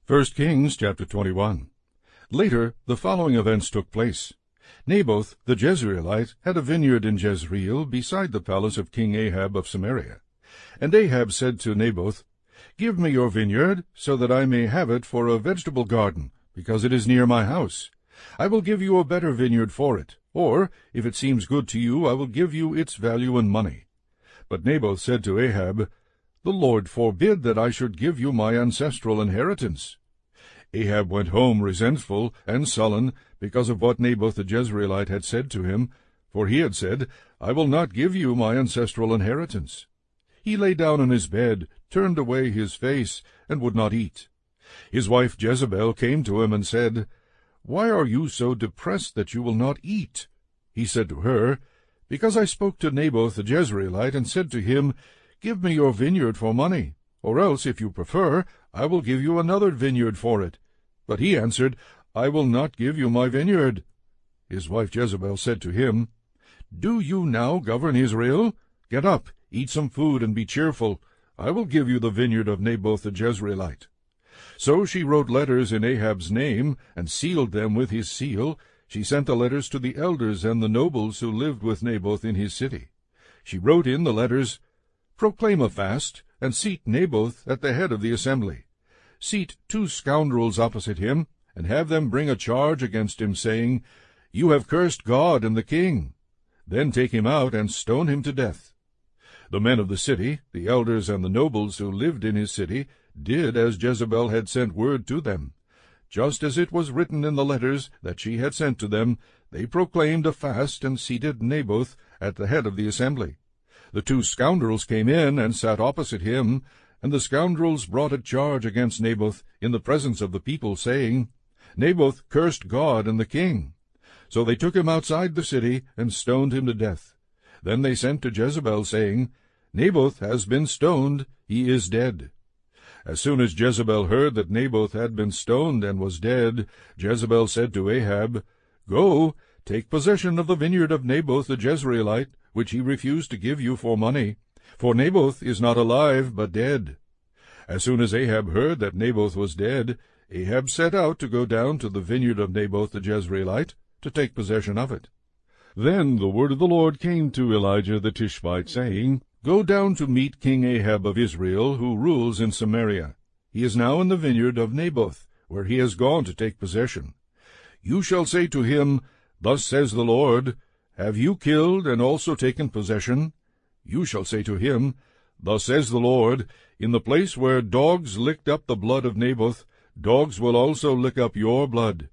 1 Kings chapter 21. Later, the following events took place. Naboth the Jezreelite had a vineyard in Jezreel beside the palace of King Ahab of Samaria. And Ahab said to Naboth, "Give me your vineyard, so that I may have it for a vegetable garden, because it is near my house. I will give you a better vineyard for it, or, if it seems good to you, I will give you its value in money." But Naboth said to Ahab, "The Lord forbid that I should give you my ancestral inheritance." Ahab went home resentful and sullen because of what Naboth the Jezreelite had said to him, for he had said, "I will not give you my ancestral inheritance." He lay down on his bed, turned away his face, and would not eat. His wife Jezebel came to him and said, "Why are you so depressed that you will not eat?" He said to her, "Because I spoke to Naboth the Jezreelite and said to him, 'Give me your vineyard for money, or else, if you prefer, I will give you another vineyard for it.' But he answered, 'I will not give you my vineyard.'" His wife Jezebel said to him, "Do you now govern Israel? Get up, eat some food, and be cheerful. I will give you the vineyard of Naboth the Jezreelite." So she wrote letters in Ahab's name, and sealed them with his seal. She sent the letters to the elders and the nobles who lived with Naboth in his city. She wrote in the letters, "Proclaim a fast, and seat Naboth at the head of the assembly. Seat 2 scoundrels opposite him, and have them bring a charge against him, saying, 'You have cursed God and the king.' Then take him out and stone him to death." The men of the city, the elders and the nobles who lived in his city, did as Jezebel had sent word to them. Just as it was written in the letters that she had sent to them, they proclaimed a fast and seated Naboth at the head of the assembly. The 2 scoundrels came in and sat opposite him, and the scoundrels brought a charge against Naboth in the presence of the people, saying, "Naboth cursed God and the king." So they took him outside the city and stoned him to death. Then they sent to Jezebel, saying, "Naboth has been stoned, he is dead." As soon as Jezebel heard that Naboth had been stoned and was dead, Jezebel said to Ahab, "Go, take possession of the vineyard of Naboth the Jezreelite, which he refused to give you for money, for Naboth is not alive, but dead." As soon as Ahab heard that Naboth was dead, Ahab set out to go down to the vineyard of Naboth the Jezreelite, to take possession of it. Then the word of the Lord came to Elijah the Tishbite, saying, "Go down to meet King Ahab of Israel, who rules in Samaria. He is now in the vineyard of Naboth, where he has gone to take possession. You shall say to him, 'Thus says the Lord, have you killed and also taken possession?' You shall say to him, 'Thus says the Lord, in the place where dogs licked up the blood of Naboth, dogs will also lick up your blood.'"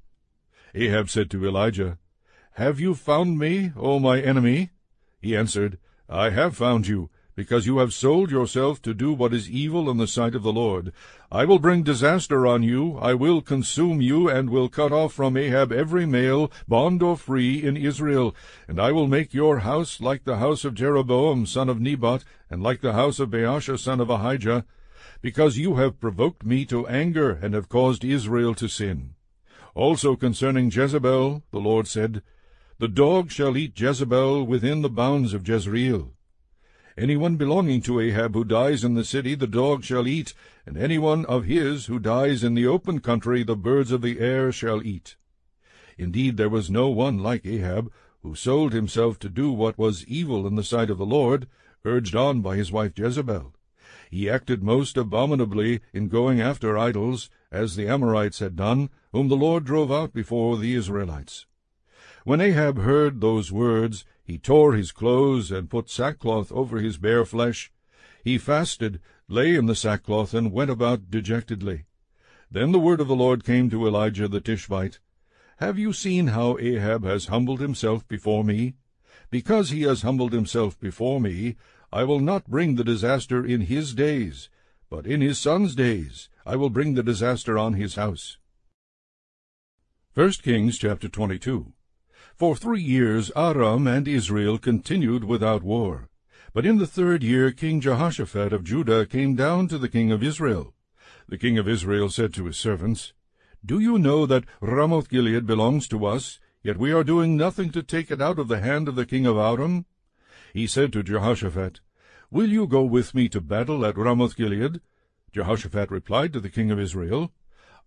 Ahab said to Elijah, "Have you found me, O my enemy?" He answered, "I have found you, because you have sold yourself to do what is evil in the sight of the Lord. I will bring disaster on you, I will consume you, and will cut off from Ahab every male, bond or free, in Israel, and I will make your house like the house of Jeroboam son of Nebat, and like the house of Baasha son of Ahijah, because you have provoked me to anger, and have caused Israel to sin. Also concerning Jezebel, the Lord said, The dog shall eat Jezebel within the bounds of Jezreel. Anyone belonging to Ahab who dies in the city the dog shall eat, and anyone of his who dies in the open country the birds of the air shall eat. Indeed, there was no one like Ahab, who sold himself to do what was evil in the sight of the Lord, urged on by his wife Jezebel. He acted most abominably in going after idols, as the Amorites had done, whom the Lord drove out before the Israelites. When Ahab heard those words, he tore his clothes and put sackcloth over his bare flesh. He fasted, lay in the sackcloth, and went about dejectedly. Then the word of the Lord came to Elijah the Tishbite, "Have you seen how Ahab has humbled himself before me? Because he has humbled himself before me, I will not bring the disaster in his days, but in his son's days I will bring the disaster on his house." 1 Kings chapter 22. For 3 years Aram and Israel continued without war. But in the 3rd year King Jehoshaphat of Judah came down to the king of Israel. The king of Israel said to his servants, "Do you know that Ramoth-Gilead belongs to us, yet we are doing nothing to take it out of the hand of the king of Aram?" He said to Jehoshaphat, "Will you go with me to battle at Ramoth-Gilead?" Jehoshaphat replied to the king of Israel,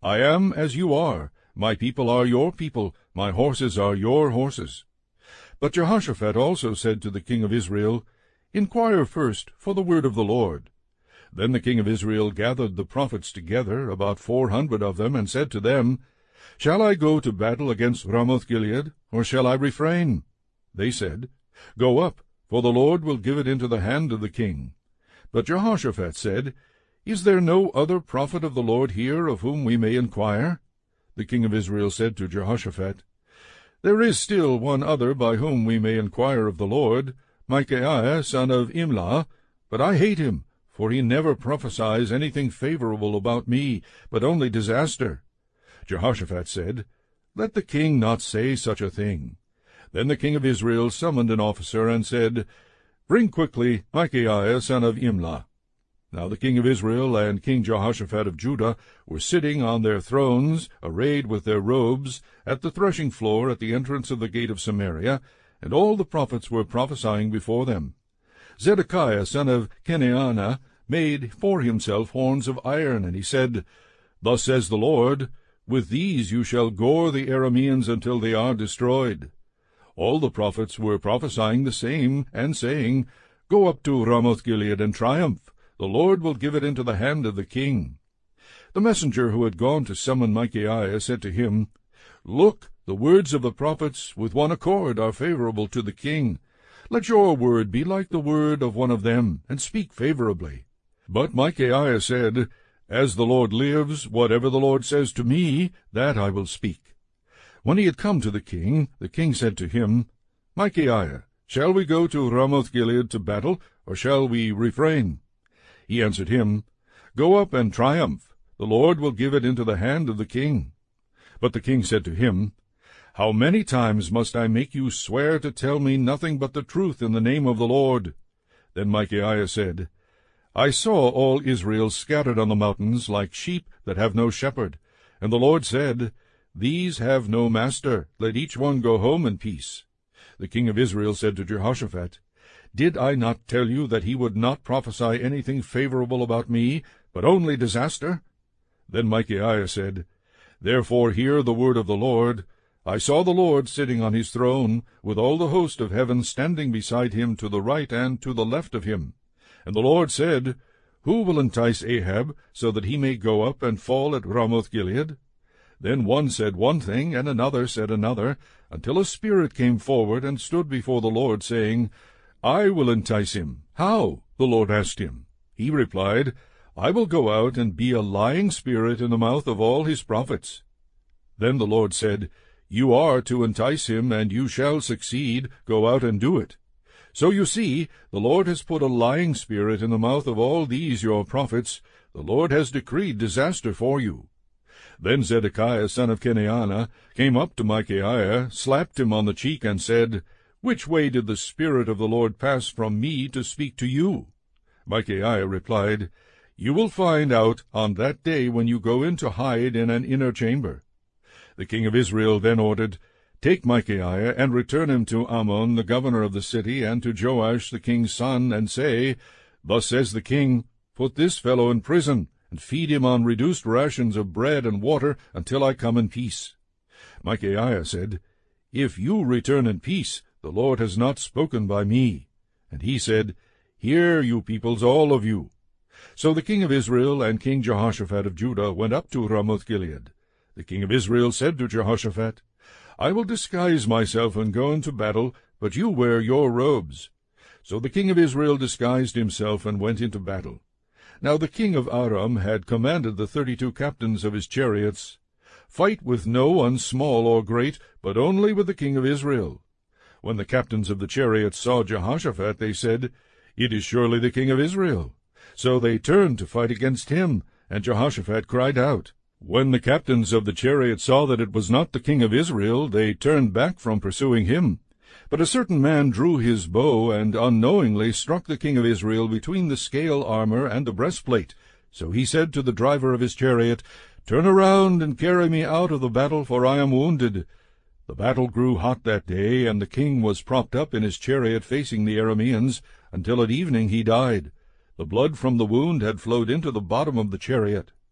I am as you are, my people are your people, my horses are your horses. But Jehoshaphat also said to the king of Israel, Inquire first for the word of the Lord. Then the king of Israel gathered the prophets together, about 400 of them, and said to them, Shall I go to battle against Ramoth-Gilead, or shall I refrain? They said, Go up, for the Lord will give it into the hand of the king. But Jehoshaphat said, Is there no other prophet of the Lord here of whom we may inquire? The king of Israel said to Jehoshaphat, There is still one other by whom we may inquire of the Lord, Micaiah son of Imlah, but I hate him, for he never prophesies anything favorable about me, but only disaster. Jehoshaphat said, Let the king not say such a thing. Then the king of Israel summoned an officer and said, Bring quickly Micaiah son of Imlah. Now the king of Israel and King Jehoshaphat of Judah were sitting on their thrones, arrayed with their robes, at the threshing floor at the entrance of the gate of Samaria, and all the prophets were prophesying before them. Zedekiah son of Kenaanah made for himself horns of iron, and he said, Thus says the Lord, With these you shall gore the Arameans until they are destroyed. All the prophets were prophesying the same, and saying, Go up to Ramoth-Gilead and triumph. The Lord will give it into the hand of the king. The messenger who had gone to summon Micaiah said to him, Look, the words of the prophets with one accord are favorable to the king. Let your word be like the word of one of them, and speak favorably. But Micaiah said, As the Lord lives, whatever the Lord says to me, that I will speak. When he had come to the king said to him, Micaiah, shall we go to Ramoth-Gilead to battle, or shall we refrain? He answered him, Go up and triumph. The Lord will give it into the hand of the king. But the king said to him, How many times must I make you swear to tell me nothing but the truth in the name of the Lord? Then Micaiah said, I saw all Israel scattered on the mountains like sheep that have no shepherd. And the Lord said, These have no master. Let each one go home in peace. The king of Israel said to Jehoshaphat, Did I not tell you that he would not prophesy anything favorable about me, but only disaster? Then Micaiah said, Therefore hear the word of the Lord. I saw the Lord sitting on his throne, with all the host of heaven standing beside him to the right and to the left of him. And the Lord said, Who will entice Ahab, so that he may go up and fall at Ramoth-Gilead? Then one said one thing, and another said another, until a spirit came forward and stood before the Lord, saying, I will entice him. How? The Lord asked him. He replied, I will go out and be a lying spirit in the mouth of all his prophets. Then the Lord said, You are to entice him, and you shall succeed. Go out and do it. So you see, the Lord has put a lying spirit in the mouth of all these your prophets. The Lord has decreed disaster for you. Then Zedekiah son of Kenaanah came up to Micaiah, slapped him on the cheek, and said, Which way did the Spirit of the Lord pass from me to speak to you? Micaiah replied, You will find out on that day when you go in to hide in an inner chamber. The king of Israel then ordered, Take Micaiah, and return him to Amon the governor of the city, and to Joash the king's son, and say, Thus says the king, Put this fellow in prison, and feed him on reduced rations of bread and water until I come in peace. Micaiah said, If you return in peace, the Lord has not spoken by me. And he said, Hear, you peoples, all of you. So the king of Israel and King Jehoshaphat of Judah went up to Ramoth-Gilead. The king of Israel said to Jehoshaphat, I will disguise myself and go into battle, but you wear your robes. So the king of Israel disguised himself and went into battle. Now the king of Aram had commanded the 32 captains of his chariots, Fight with no one small or great, but only with the king of Israel. When the captains of the chariots saw Jehoshaphat, they said, It is surely the king of Israel. So they turned to fight against him, and Jehoshaphat cried out. When the captains of the chariots saw that it was not the king of Israel, they turned back from pursuing him. But a certain man drew his bow, and unknowingly struck the king of Israel between the scale armor and the breastplate. So he said to the driver of his chariot, Turn around and carry me out of the battle, for I am wounded. The battle grew hot that day, and the king was propped up in his chariot facing the Arameans, until at evening he died. The blood from the wound had flowed into the bottom of the chariot.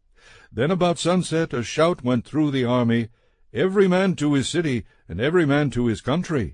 Then about sunset a shout went through the army, "Every man to his city, and every man to his country."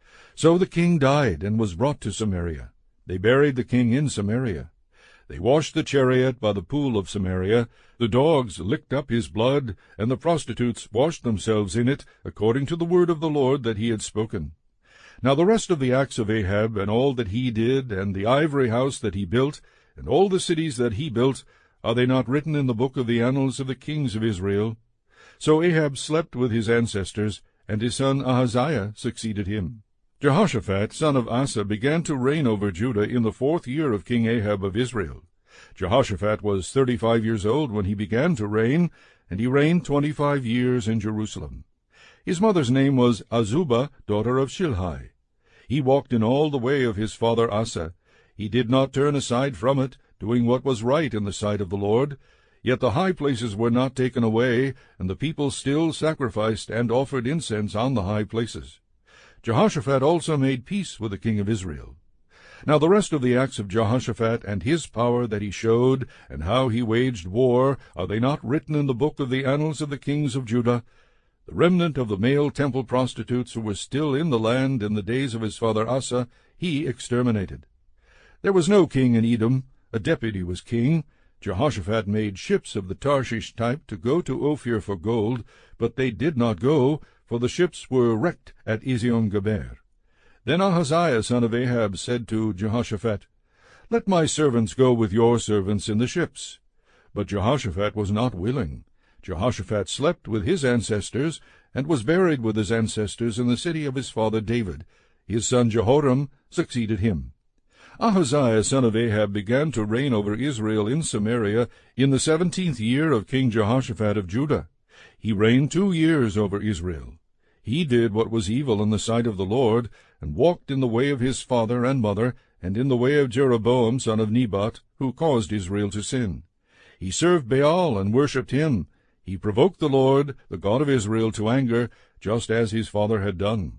So the king died, and was brought to Samaria. They buried the king in Samaria. They washed the chariot by the pool of Samaria. The dogs licked up his blood, and the prostitutes washed themselves in it, according to the word of the Lord that he had spoken. Now the rest of the acts of Ahab, and all that he did, and the ivory house that he built, and all the cities that he built, are they not written in the book of the annals of the kings of Israel? So Ahab slept with his ancestors, and his son Ahaziah succeeded him. Jehoshaphat, son of Asa, began to reign over Judah in the 4th year of King Ahab of Israel. Jehoshaphat was 35 years old when he began to reign, and he reigned 25 years in Jerusalem. His mother's name was Azubah, daughter of Shilhi. He walked in all the way of his father Asa. He did not turn aside from it, doing what was right in the sight of the Lord. Yet the high places were not taken away, and the people still sacrificed and offered incense on the high places. Jehoshaphat also made peace with the king of Israel. Now the rest of the acts of Jehoshaphat, and his power that he showed, and how he waged war, are they not written in the book of the annals of the kings of Judah? The remnant of the male temple prostitutes who were still in the land in the days of his father Asa, he exterminated. There was no king in Edom. A deputy was king. Jehoshaphat made ships of the Tarshish type to go to Ophir for gold, but they did not go, for the ships were wrecked at Ezion-Geber. Then Ahaziah son of Ahab said to Jehoshaphat, "Let my servants go with your servants in the ships." But Jehoshaphat was not willing. Jehoshaphat slept with his ancestors, and was buried with his ancestors in the city of his father David. His son Jehoram succeeded him. Ahaziah son of Ahab began to reign over Israel in Samaria in the 17th year of King Jehoshaphat of Judah. He reigned 2 years over Israel. He did what was evil in the sight of the Lord, and walked in the way of his father and mother, and in the way of Jeroboam son of Nebat, who caused Israel to sin. He served Baal and worshipped him. He provoked the Lord, the God of Israel, to anger, just as his father had done.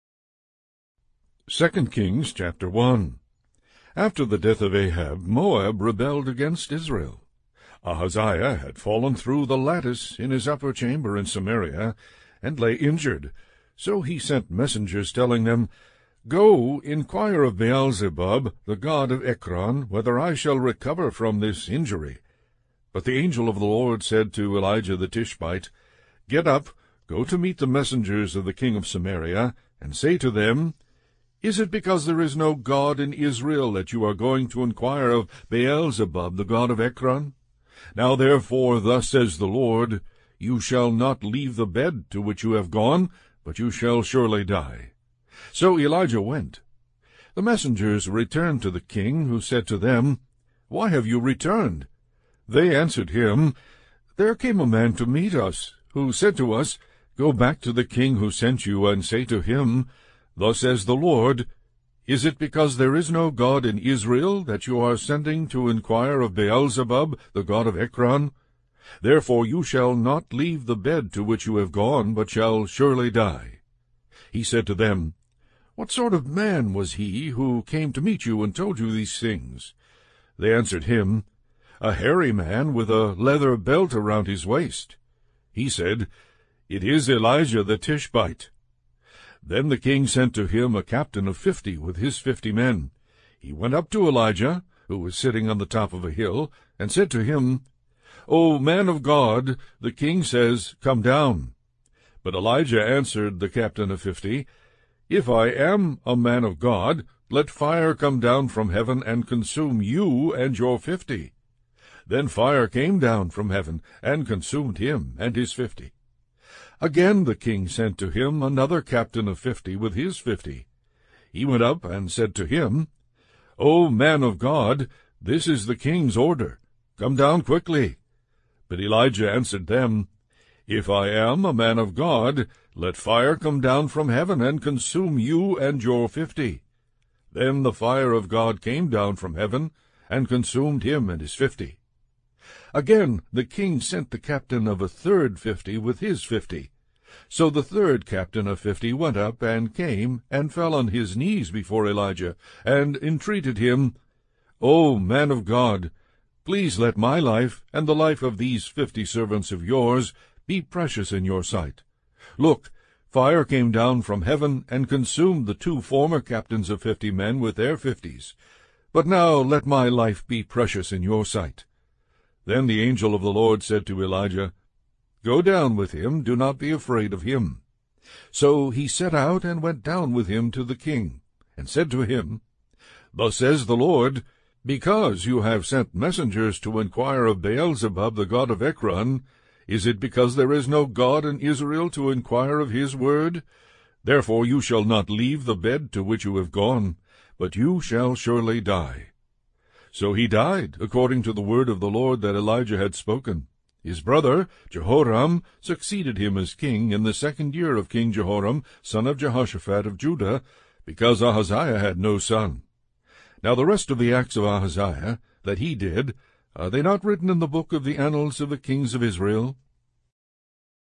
2 Kings chapter 1. After the death of Ahab, Moab rebelled against Israel. Ahaziah had fallen through the lattice in his upper chamber in Samaria, and lay injured. So he sent messengers telling them, "Go, inquire of Beelzebub, the god of Ekron, whether I shall recover from this injury." But the angel of the Lord said to Elijah the Tishbite, "Get up, go to meet the messengers of the king of Samaria, and say to them, Is it because there is no God in Israel that you are going to inquire of Beelzebub, the god of Ekron? Now therefore thus says the Lord, You shall not leave the bed to which you have gone, but you shall surely die." So Elijah went. The messengers returned to the king, who said to them, "Why have you returned?" They answered him, "There came a man to meet us, who said to us, Go back to the king who sent you, and say to him, Thus says the Lord, Is it because there is no God in Israel that you are sending to inquire of Beelzebub, the god of Ekron? Therefore you shall not leave the bed to which you have gone, but shall surely die." He said to them, "What sort of man was he who came to meet you and told you these things?" They answered him, "A hairy man with a leather belt around his waist." He said, "It is Elijah the Tishbite." Then the king sent to him a captain of 50 with his 50 men. He went up to Elijah, who was sitting on the top of a hill, and said to him, "O man of God, the king says, Come down." But Elijah answered the captain of 50, "If I am a man of God, let fire come down from heaven and consume you and your 50. Then fire came down from heaven and consumed him and his 50. Again the king sent to him another captain of 50 with his 50. He went up and said to him, "O man of God, this is the king's order. Come down quickly." But Elijah answered them, "If I am a man of God, let fire come down from heaven and consume you and your 50. Then the fire of God came down from heaven and consumed him and his 50. Again the king sent the captain of a third 50 with his 50. So the third captain of 50 went up and came and fell on his knees before Elijah, and entreated him, "O man of God, Please let my life and the life of these 50 servants of yours be precious in your sight. Look, fire came down from heaven and consumed the 2 former captains of 50 men with their 50s. But now let my life be precious in your sight." Then the angel of the Lord said to Elijah, "Go down with him, do not be afraid of him." So he set out and went down with him to the king, and said to him, "Thus says the Lord, because you have sent messengers to inquire of Beelzebub the god of Ekron, is it because there is no God in Israel to inquire of his word? Therefore you shall not leave the bed to which you have gone, but you shall surely die." So he died, according to the word of the Lord that Elijah had spoken. His brother Jehoram succeeded him as king in the 2nd year of King Jehoram, son of Jehoshaphat of Judah, because Ahaziah had no son. Now the rest of the acts of Ahaziah, that he did, are they not written in the book of the annals of the kings of Israel?